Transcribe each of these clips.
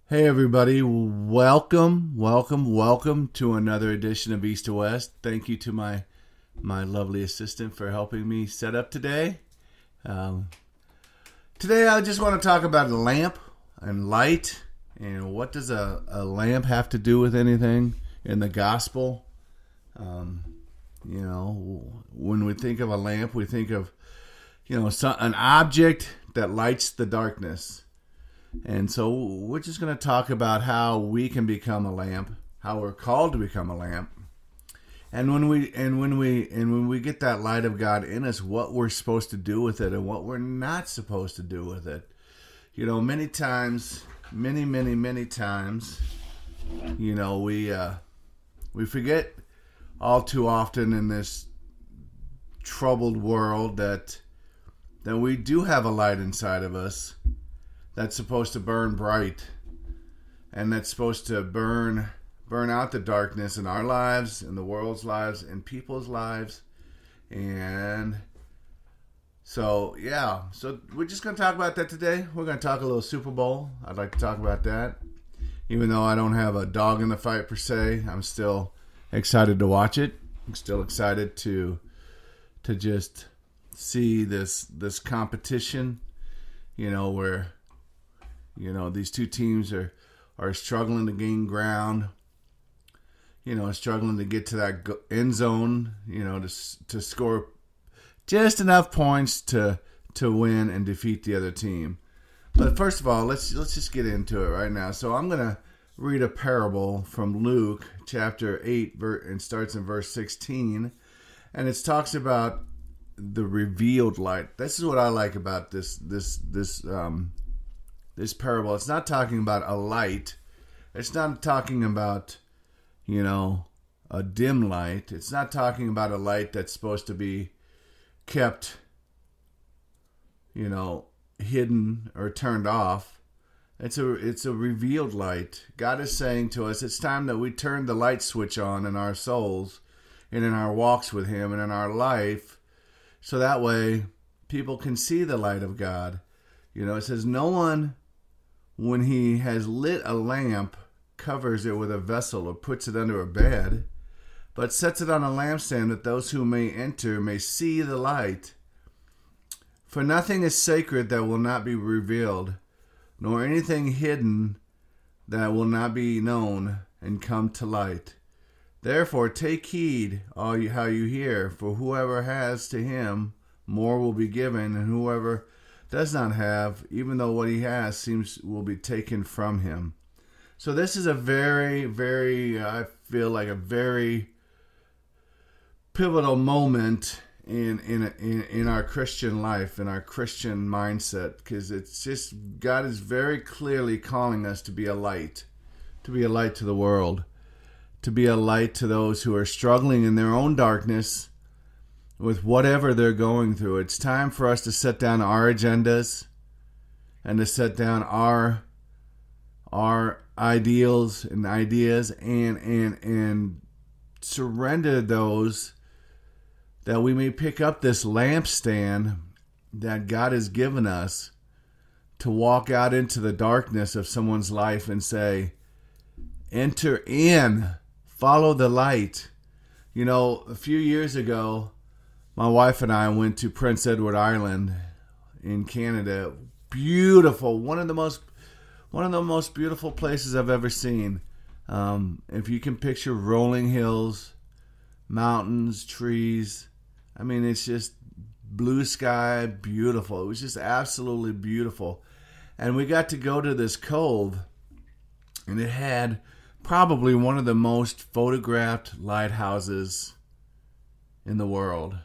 Hey everybody, welcome to another edition of East to West. Thank you to my lovely assistant for helping me set up today. Um, Today I just want to talk about a lamp and light, and what does a lamp have to do with anything in the gospel. When we think of a lamp, we think of an object that lights the darkness. And so we're just going to talk about how we can become a lamp, how we're called to become a lamp, and when we get that light of God in us, what we're supposed to do with it and what we're not supposed to do with it. Many times, many times, we forget all too often in this troubled world that we do have a light inside of us that's supposed to burn bright, and that's supposed to burn out the darkness in our lives, in the world's lives, in people's lives. And so we're just going to talk about that today. We're going to talk a little Super Bowl. I'd like to talk about that. Even though I don't have a dog in the fight per se, I'm still excited to watch it. I'm still excited to just see this competition, where these two teams are struggling to gain ground, struggling to get to that end zone, to score just enough points to win and defeat the other team. But first of all, let's just get into it right now. So I'm going to read a parable from Luke chapter 8, and starts in verse 16. And it talks about the revealed light. This is what I like about this parable. It's not talking about a light. It's not talking about, a dim light. It's not talking about a light that's supposed to be kept, hidden or turned off. It's a revealed light. God is saying to us, it's time that we turn the light switch on in our souls and in our walks with Him and in our life, so that way people can see the light of God. It says, no one, when he has lit a lamp, covers it with a vessel or puts it under a bed, but sets it on a lampstand, that those who may enter may see the light. For nothing is sacred that will not be revealed, nor anything hidden that will not be known and come to light. Therefore take heed how you hear, for whoever has, to him more will be given, and whoever does not have, even though what he has will be taken from him. So this is a very, very, I feel like a very pivotal moment in our Christian life, in our Christian mindset, because it's just, God is very clearly calling us to be a light to the world, to be a light to those who are struggling in their own darkness with whatever they're going through. It's time for us to set down our agendas and to set down our ideals and ideas and surrender those, that we may pick up this lampstand that God has given us to walk out into the darkness of someone's life and say, enter in, follow the light. A few years ago, my wife and I went to Prince Edward Island in Canada. Beautiful, one of the most beautiful places I've ever seen. If you can picture rolling hills, mountains, trees, it's just blue sky, beautiful. It was just absolutely beautiful. And we got to go to this cove, and it had probably one of the most photographed lighthouses in the world.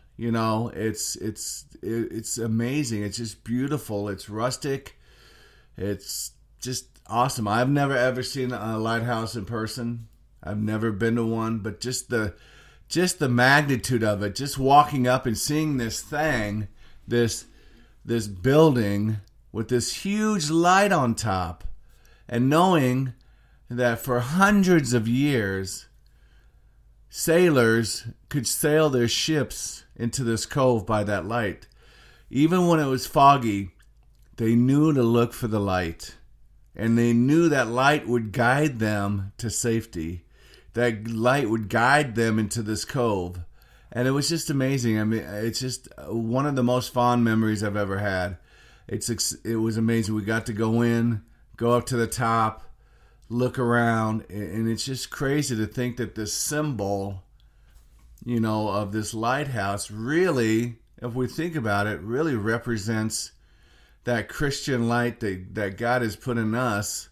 It's amazing. It's just beautiful. It's rustic. It's just awesome. I've never ever seen a lighthouse in person. I've never been to one, but just the magnitude of it, just walking up and seeing this thing, this building with this huge light on top, and knowing that for hundreds of years, sailors could sail their ships into this cove by that light. Even when it was foggy, they knew to look for the light. and they knew that light would guide them to safety. That light would guide them into this cove. And it was just amazing. I mean, it's just one of the most fond memories I've ever had. It was amazing. We got to go in, go up to the top, look around, and it's just crazy to think that this symbol, of this lighthouse really, if we think about it, really represents that Christian light that God has put in us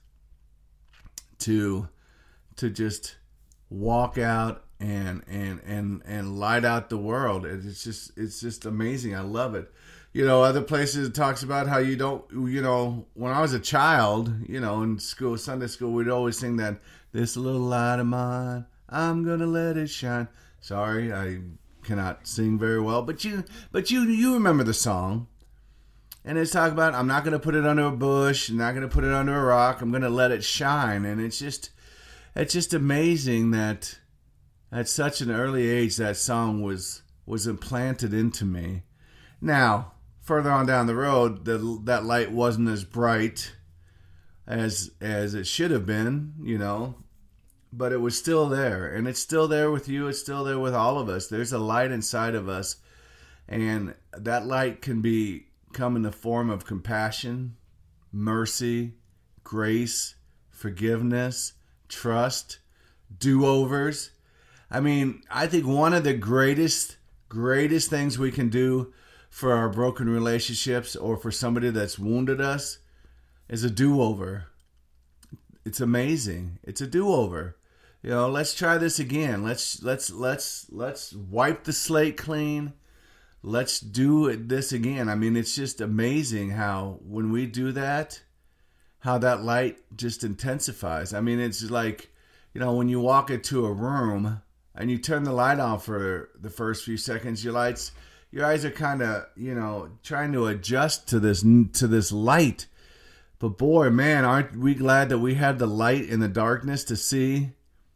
to just walk out and light out the world. It's just amazing. I love it. Other places it talks about how you don't, when I was a child, in school, Sunday school, we'd always sing that, "This little light of mine, I'm gonna let it shine." Sorry, I cannot sing very well, but you remember the song. And it's talking about, I'm not gonna put it under a bush, I'm not gonna put it under a rock, I'm gonna let it shine. And it's just amazing that at such an early age that song was implanted into me. Now, further on down the road, that light wasn't as bright as it should have been, but it was still there, and it's still there with you. It's still there with all of us. There's a light inside of us, and that light can come in the form of compassion, mercy, grace, forgiveness, trust, do-overs. I mean, I think one of the greatest things we can do for our broken relationships or for somebody that's wounded us is a do-over. It's amazing. It's a do-over. Let's try this again. Let's wipe the slate clean. Let's do this again. I mean, it's just amazing how when we do that, how that light just intensifies. I mean, it's like, when you walk into a room and you turn the light on for the first few seconds, your eyes are kind of, trying to adjust to this light. But boy, man, aren't we glad that we have the light in the darkness to see,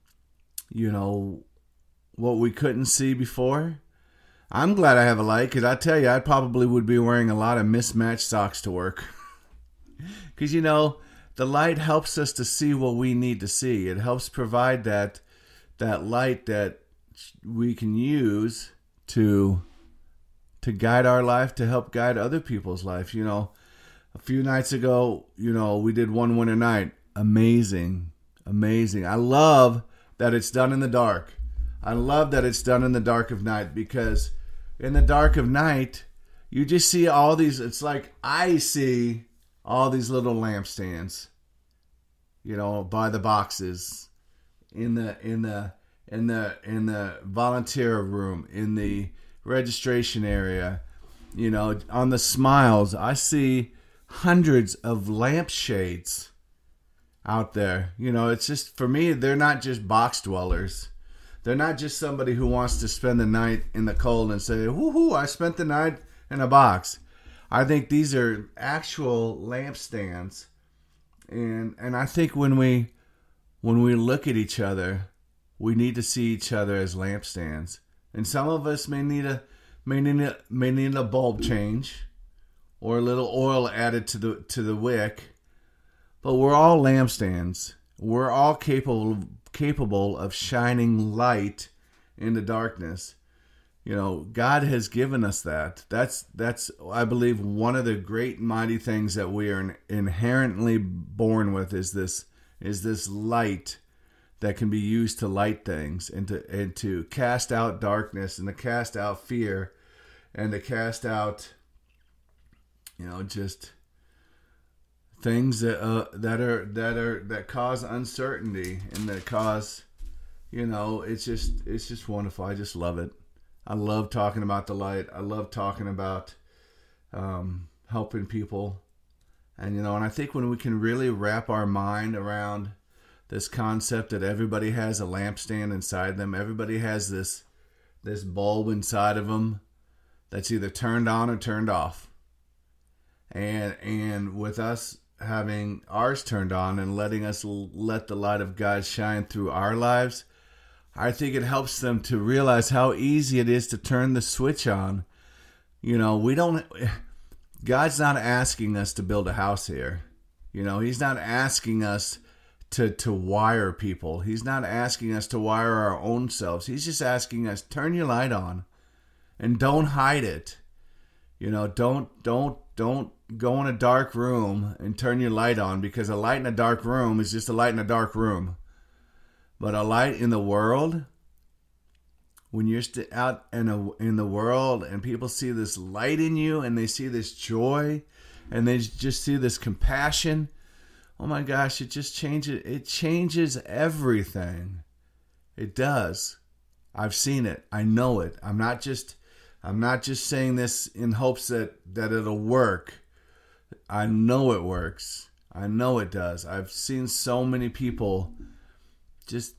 what we couldn't see before? I'm glad I have a light, because I tell you, I probably would be wearing a lot of mismatched socks to work. Because, the light helps us to see what we need to see. It helps provide that light that we can use to guide our life, to help guide other people's life. A few nights ago, we did One Winter Night. Amazing. I love that it's done in the dark. I love that it's done in the dark of night, because in the dark of night, you just see all these, it's like I see all these little lampstands, by the boxes, in the volunteer room, in the registration area, on the smiles. I see hundreds of lampshades out there. It's just, for me, they're not just box dwellers. They're not just somebody who wants to spend the night in the cold and say, woohoo, I spent the night in a box. I think these are actual lampstands. And I think when we look at each other, we need to see each other as lampstands. And some of us may need a bulb change or a little oil added to the wick. But we're all lampstands. We're all capable of shining light in the darkness. God has given us that. That's I believe one of the great mighty things that we are inherently born with is this light that can be used to light things and to cast out darkness and to cast out fear and to cast out just things that cause uncertainty and that cause it's just wonderful. I just love it. I love talking about the light. I love talking about helping people. And and I think when we can really wrap our mind around this concept that everybody has a lampstand inside them, everybody has this bulb inside of them that's either turned on or turned off. And with us having ours turned on and letting us let the light of God shine through our lives, I think it helps them to realize how easy it is to turn the switch on. God's not asking us to build a house here. He's not asking us to wire people. He's not asking us to wire our own selves. He's just asking us, turn your light on and don't hide it. Don't go in a dark room and turn your light on, because a light in a dark room is just a light in a dark room. But a light in the world, when you're out in the world and people see this light in you and they see this joy and they just see this compassion, oh my gosh, it just changes. It changes everything. It does. I've seen it. I know it. I'm not just saying this in hopes that it'll work. I know it works. I know it does. I've seen so many people just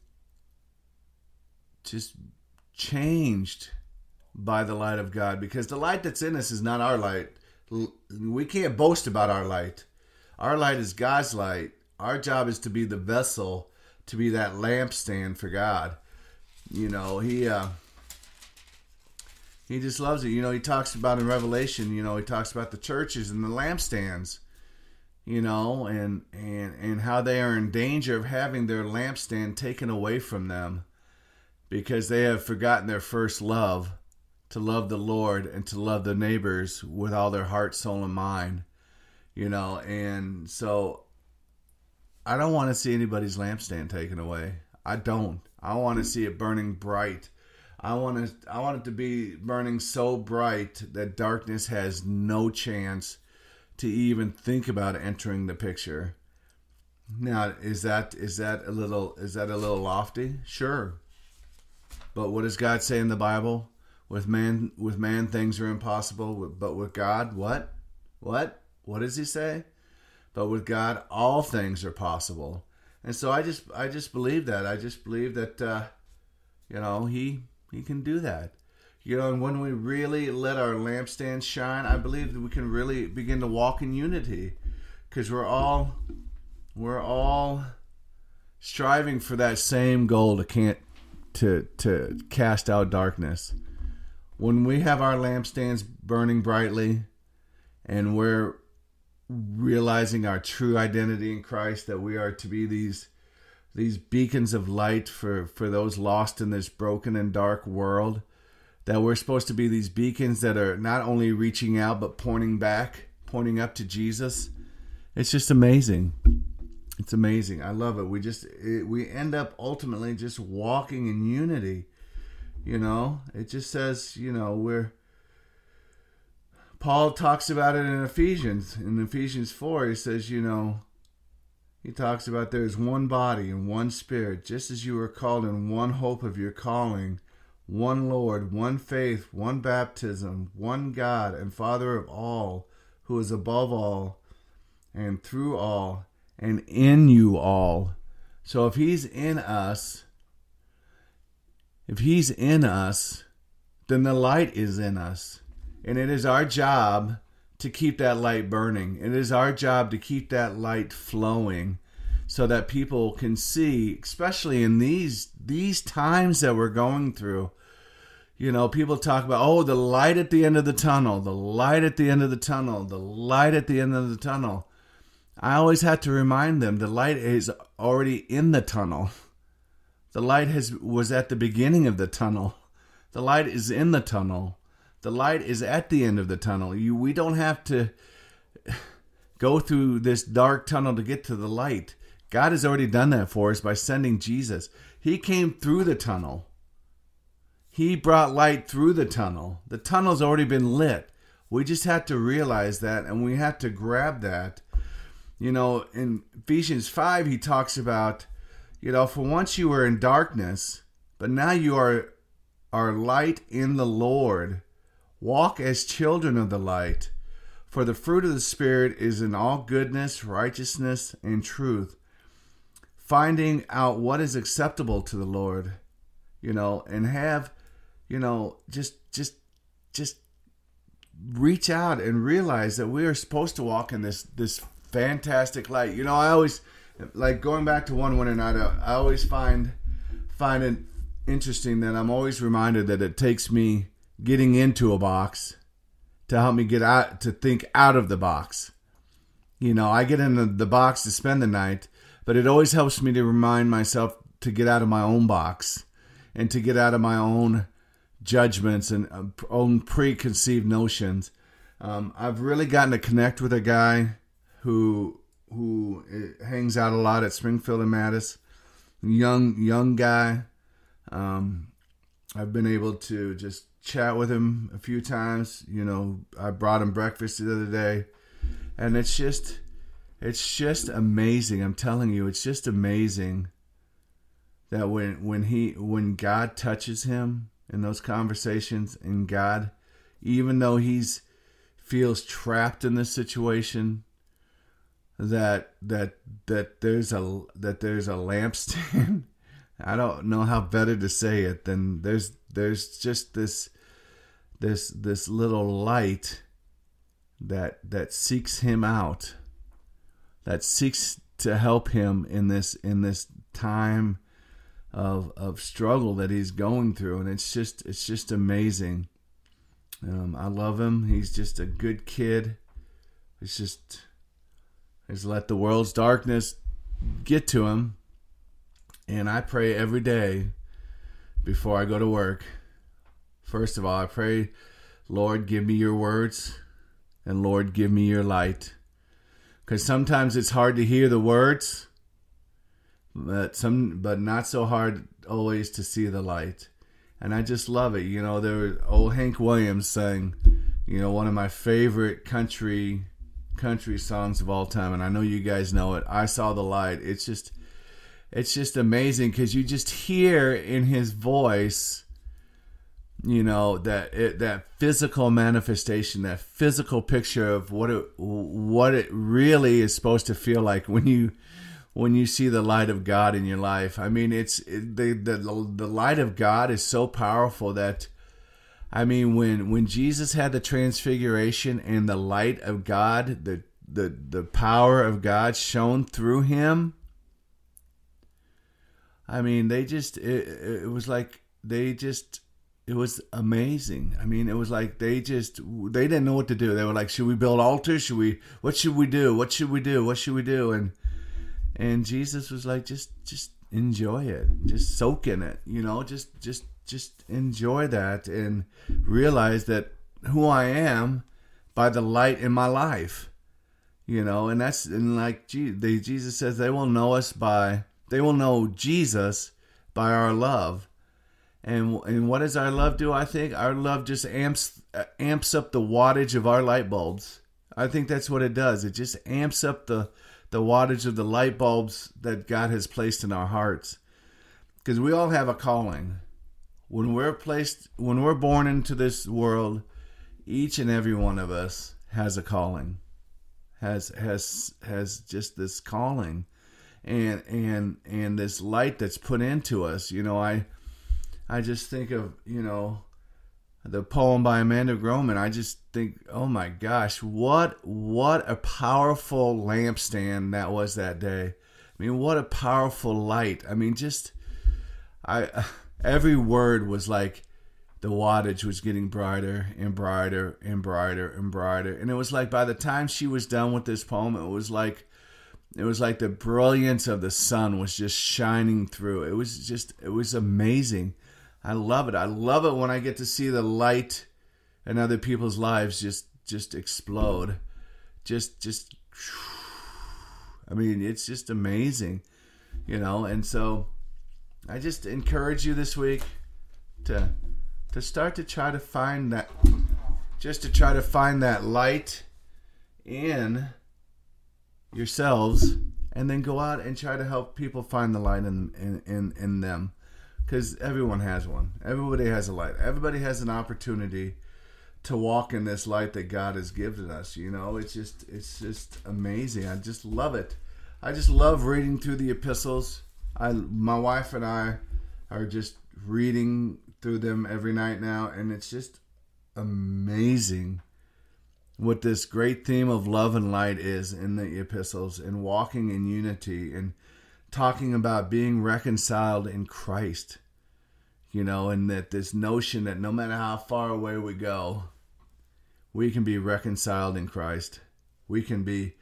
changed by the light of God, because the light that's in us is not our light. We can't boast about our light. Our light is God's light. Our job is to be the vessel, to be that lampstand for God. He just loves it. He talks about in Revelation, he talks about the churches and the lampstands, and how they are in danger of having their lampstand taken away from them because they have forgotten their first love, to love the Lord and to love the neighbors with all their heart, soul, and mind. And so I don't want to see anybody's lampstand taken away. I don't. I want to see it burning bright. I want it to be burning so bright that darkness has no chance to even think about entering the picture. Now, is that a little lofty? Sure. But what does God say in the Bible? With man things are impossible, but with God, what? What does he say? But with God, all things are possible. And so I just believe that. I just believe that, he can do that. And when we really let our lampstand shine, I believe that we can really begin to walk in unity, because we're all striving for that same goal to cast out darkness. When we have our lampstands burning brightly and we're realizing our true identity in Christ, that we are to be these beacons of light for those lost in this broken and dark world, that we're supposed to be these beacons that are not only reaching out but pointing up to Jesus. It's just amazing. It's amazing. I love it. We end up ultimately just walking in unity. It just says, Paul talks about it in Ephesians. In Ephesians 4, he says, he talks about there's one body and one spirit, just as you were called in one hope of your calling, one Lord, one faith, one baptism, one God and Father of all, who is above all and through all and in you all. So if he's in us, then the light is in us. And it is our job to keep that light burning. It is our job to keep that light flowing so that people can see, especially in these times that we're going through. People talk about, the light at the end of the tunnel, the light at the end of the tunnel, the light at the end of the tunnel. I always have to remind them the light is already in the tunnel. The light was at the beginning of the tunnel. The light is in the tunnel. The light is at the end of the tunnel. We don't have to go through this dark tunnel to get to the light. God has already done that for us by sending Jesus. He came through the tunnel. He brought light through the tunnel. The tunnel's already been lit. We just have to realize that, and we have to grab that. In Ephesians 5, he talks about, for once you were in darkness, but now you are light in the Lord. Walk as children of the light, for the fruit of the Spirit is in all goodness, righteousness, and truth, finding out what is acceptable to the Lord, and have, just reach out and realize that we are supposed to walk in this fantastic light. I always, like, going back to one winter night, I always find it interesting that I'm always reminded that it takes me getting into a box to help me get out, to think out of the box. I get in the box to spend the night, but it always helps me to remind myself to get out of my own box and to get out of my own judgments and own preconceived notions. I've really gotten to connect with a guy who hangs out a lot at Springfield and Mattis. Young guy. I've been able to just chat with him a few times. I brought him breakfast the other day, and it's just amazing. I'm telling you, it's just amazing that when God touches him in those conversations, and God, even though he's feels trapped in this situation, that there's a lampstand. I don't know how better to say it than there's just this little light that seeks him out, that seeks to help him in this time of struggle that he's going through, and it's just amazing. I love him. He's just a good kid. He's let the world's darkness get to him. And I pray every day before I go to work. First of all, I pray, Lord, give me your words, and Lord, give me your light. Because sometimes it's hard to hear the words, but not so hard always to see the light. And I just love it. There was old Hank Williams sang, one of my favorite country songs of all time. And I know you guys know it. I Saw the Light. It's just amazing because you just hear in his voice, that physical manifestation, that physical picture of what it really is supposed to feel like when you see the light of God in your life. I mean, the light of God is so powerful that, I mean, when Jesus had the transfiguration and the light of God, the power of God shone through him, I mean, it was amazing. I mean, it was like they didn't know what to do. They were like, should we build altars? What should we do? What should we do? What should we do? And Jesus was like, just enjoy it. Just soak in it, just enjoy that and realize that who I am by the light in my life, and like Jesus says, they will know Jesus by our love. And what does our love do? I think our love just amps up the wattage of our light bulbs. I think that's what it does. It just amps up the wattage of the light bulbs that God has placed in our hearts. Because we all have a calling. When we're born into this world, each and every one of us has a calling. Has just this calling. And this light that's put into us. I just think of, the poem by Amanda Groman. I just think, oh my gosh, what a powerful lampstand that was that day. I mean, what a powerful light. I mean, every word was like the wattage was getting brighter and brighter and brighter and brighter. And it was like by the time she was done with this poem, it was like the brilliance of the sun was just shining through. It was amazing. I love it. I love it when I get to see the light in other people's lives just explode. I mean, it's just amazing, and so I just encourage you this week to start to try to find that, light in yourselves, and then go out and try to help people find the light in them. Because everyone has one. Everybody has a light. Everybody has an opportunity to walk in this light that God has given us. It's just amazing. I just love it. I just love reading through the epistles. My wife and I are just reading through them every night now, and it's just amazing what this great theme of love and light is in the epistles, and walking in unity, and talking about being reconciled in Christ, and that this notion that no matter how far away we go, we can be reconciled in Christ. We can be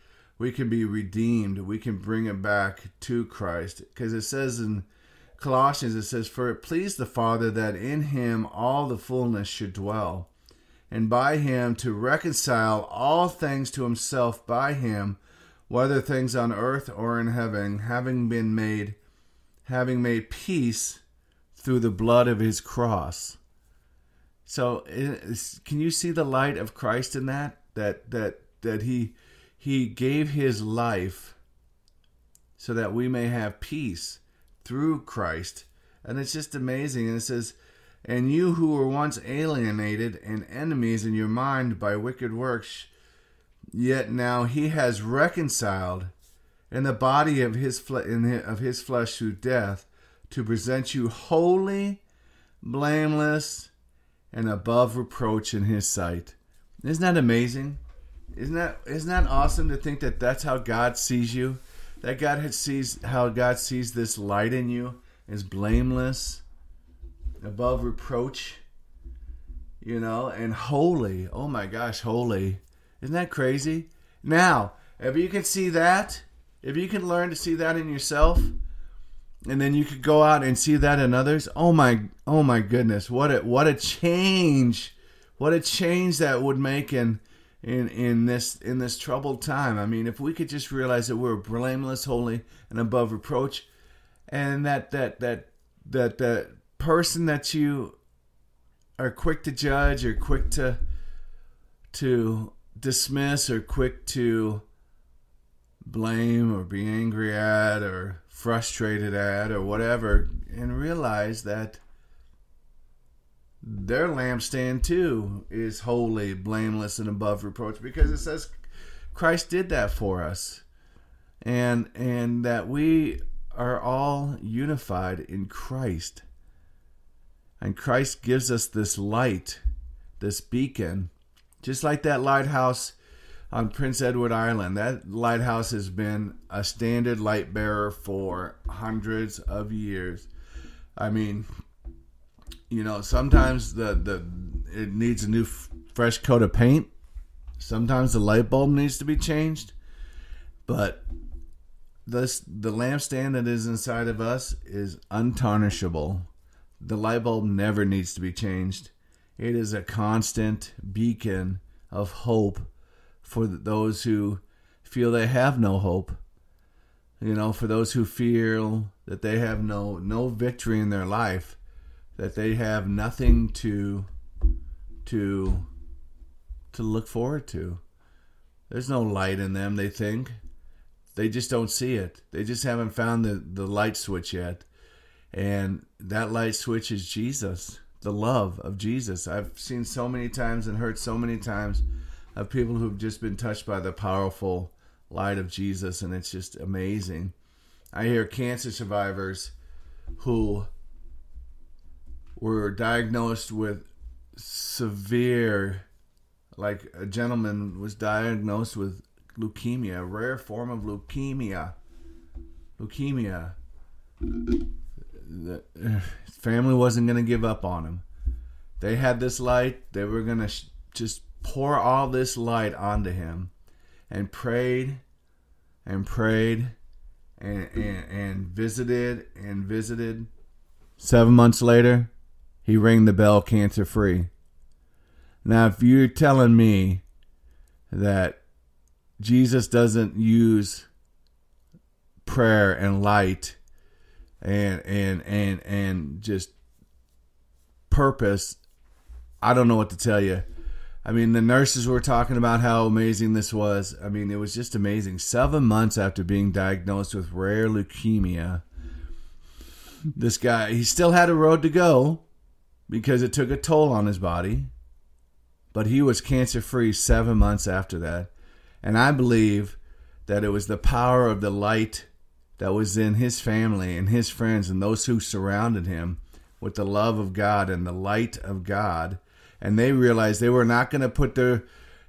we can be redeemed. We can bring it back to Christ. Because it says in Colossians, it says, "For it pleased the Father that in him all the fullness should dwell, and by him to reconcile all things to himself by him, whether things on earth or in heaven, having made peace through the blood of his cross." So can you see the light of Christ in that? That he gave his life so that we may have peace through Christ. And it's just amazing. And it says, "And you who were once alienated and enemies in your mind by wicked works, yet now he has reconciled in the body of his flesh through death, to present you holy, blameless, and above reproach in his sight." Isn't that amazing? Isn't that awesome to think that that's how God sees you? That God sees this light in you as blameless, above reproach, and holy. Oh my gosh, holy. Isn't that crazy? Now, if you can see that, if you can learn to see that in yourself, and then you could go out and see that in others, oh my goodness, what a change. What a change that would make in this troubled time. I mean, if we could just realize that we're blameless, holy, and above reproach, and that person that you are quick to judge, or quick to dismiss, or quick to blame, or be angry at, or frustrated at, or whatever, and realize that their lampstand too is holy, blameless, and above reproach, because it says Christ did that for us, and that we are all unified in Christ, and Christ gives us this light, this beacon, just like that lighthouse on Prince Edward Island. That lighthouse has been a standard light bearer for hundreds of years. I mean, sometimes it needs a new fresh coat of paint. Sometimes the light bulb needs to be changed. But the lampstand that is inside of us is untarnishable. The light bulb never needs to be changed. It is a constant beacon of hope for those who feel they have no hope. For those who feel that they have no victory in their life, that they have nothing to look forward to. There's no light in them, they think. They just don't see it. They just haven't found the light switch yet. And that light switch is Jesus, the love of Jesus. I've seen so many times and heard so many times of people who've just been touched by the powerful light of Jesus, and it's just amazing. I hear cancer survivors who were diagnosed with severe, like a gentleman was diagnosed with leukemia, a rare form of leukemia. The family wasn't going to give up on him. They had this light. They were going to just pour all this light onto him, and prayed and prayed and visited. 7 months later, he rang the bell, cancer free. Now, if you're telling me that Jesus doesn't use prayer and light and just purpose, I don't know what to tell you. I mean, the nurses were talking about how amazing this was. I mean, it was just amazing. 7 months after being diagnosed with rare leukemia, this guy, he still had a road to go because it took a toll on his body, but he was cancer-free 7 months after that. And I believe that it was the power of the light that was in his family and his friends and those who surrounded him with the love of God and the light of God. And they realized they were not going to put their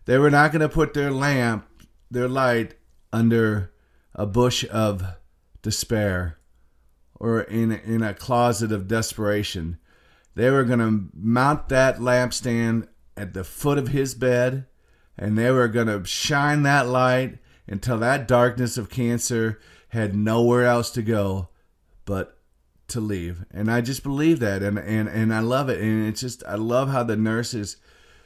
light under a bush of despair or in a closet of desperation. They were going to mount that lampstand at the foot of his bed, and they were going to shine that light until that darkness of cancer had nowhere else to go but to leave. And I just believe that, and I love it. And it's just, I love how the nurses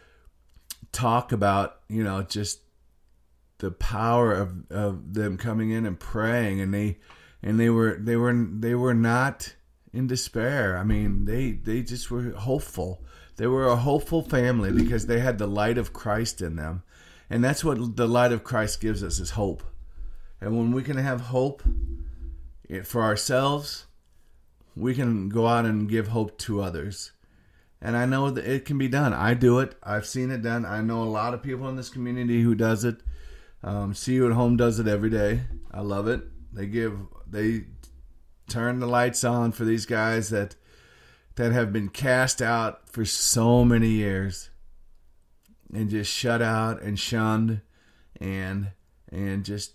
talk about, just the power of them coming in and praying, and they were not in despair. I mean, they just were hopeful. They were a hopeful family because they had the light of Christ in them. And that's what the light of Christ gives us, is hope. And when we can have hope for ourselves, we can go out and give hope to others. And I know that it can be done. I do it. I've seen it done. I know a lot of people in this community who does it. See You at Home does it every day. I love it. They turn the lights on for these guys that have been cast out for so many years and just shut out and shunned and just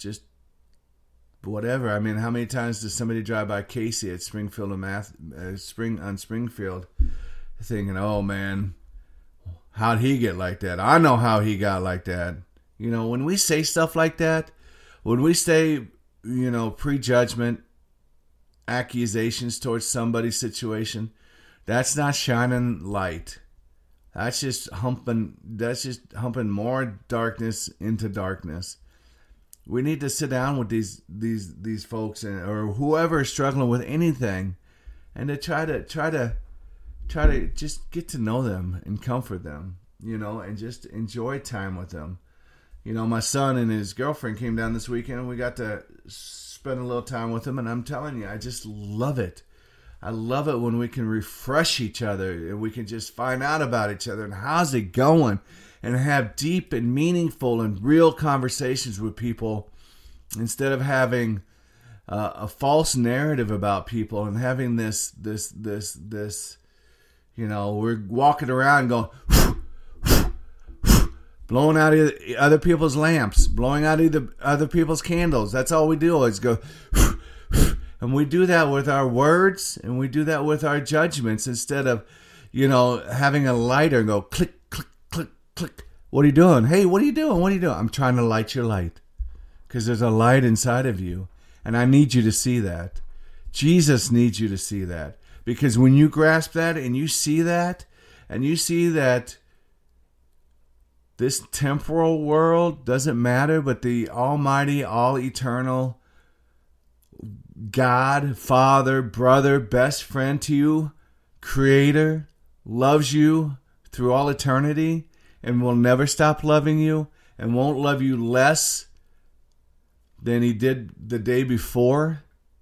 whatever. I mean, how many times does somebody drive by Casey at Springfield and Springfield thinking, oh man, how'd he get like that? I know how he got like that. When we say stuff like that, when we say, prejudgment, accusations towards somebody's situation, that's not shining light. That's just humping more darkness into darkness. We need to sit down with these folks or whoever is struggling with anything, and to try to just get to know them and comfort them, and just enjoy time with them. My son and his girlfriend came down this weekend, and we got to spend a little time with them, and I'm telling you, I just love it. I love it when we can refresh each other and we can just find out about each other and how's it going, and have deep and meaningful and real conversations with people instead of having a false narrative about people and having this we're walking around going blowing out other people's lamps, blowing out other people's candles. That's all we do is go. And we do that with our words, and we do that with our judgments instead of, having a lighter and go click, click, click, click. What are you doing? Hey, what are you doing? What are you doing? I'm trying to light your light because there's a light inside of you, and I need you to see that. Jesus needs you to see that, because when you grasp that and you see that, this temporal world doesn't matter, but the almighty, all eternal God, Father, brother, best friend to you, Creator, loves you through all eternity and will never stop loving you and won't love you less than he did the day before.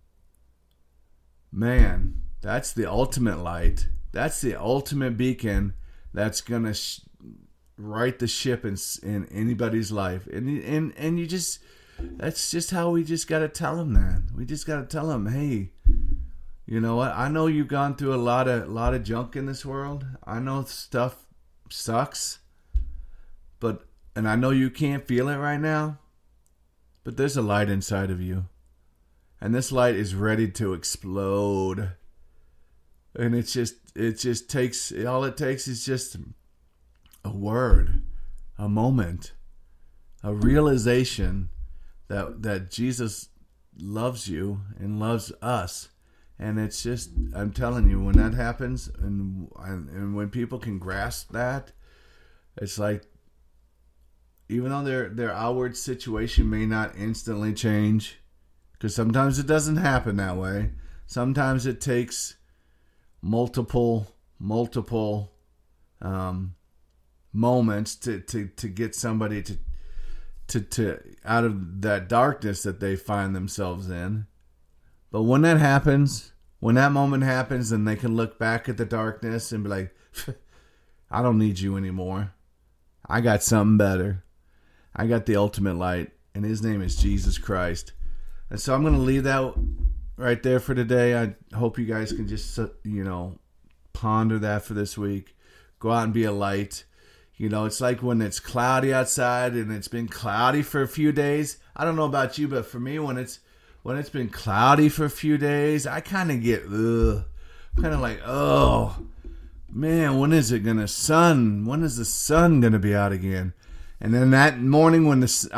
Man, that's the ultimate light. That's the ultimate beacon that's going to right the ship in anybody's life. And you just... That's just how we just got to tell them that. We just got to tell them, hey, you know what? I know you've gone through a lot of junk in this world. I know stuff sucks, and I know you can't feel it right now, but there's a light inside of you, and this light is ready to explode. And it takes is just a word, a moment, a realization that Jesus loves you and loves us. And it's just, I'm telling you, when that happens and when people can grasp that, it's like, even though their outward situation may not instantly change, because sometimes it doesn't happen that way. Sometimes it takes multiple moments to get somebody to out of that darkness that they find themselves in. But when that happens, when that moment happens, and they can look back at the darkness and be like, I don't need you anymore. I got something better. I got the ultimate light, and his name is Jesus Christ. And so I'm going to leave that right there for today. I hope you guys can just, ponder that for this week. Go out and be a light. It's like when it's cloudy outside and it's been cloudy for a few days. I don't know about you, but for me, when it's been cloudy for a few days, I kind of get, kind of like, oh, man, when is the sun going to be out again? And then that morning when